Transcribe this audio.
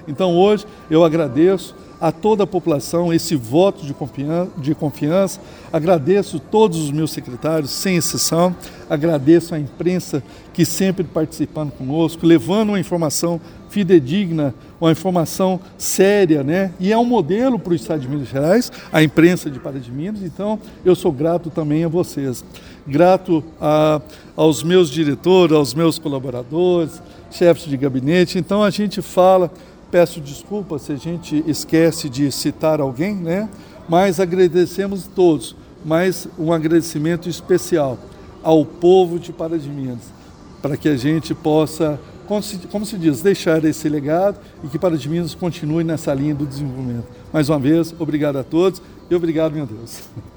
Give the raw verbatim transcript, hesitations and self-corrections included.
Então hoje eu agradeço a toda a população esse voto de confiança, de confiança, agradeço todos os meus secretários, sem exceção, agradeço a imprensa que sempre participando conosco, levando uma informação fidedigna, uma informação séria, né? E é um modelo para o Estado de Minas Gerais, a imprensa de Pará de Minas, então eu sou grato também a vocês. Grato a, aos meus diretores, aos meus colaboradores, chefes de gabinete, então a gente fala, peço desculpas se a gente esquece de citar alguém, né? Mas agradecemos todos, mas um agradecimento especial ao povo de Pará de Minas, para que a gente possa, como se, como se diz, deixar esse legado e que Pará de Minas continue nessa linha do desenvolvimento. Mais uma vez, obrigado a todos e obrigado, meu Deus.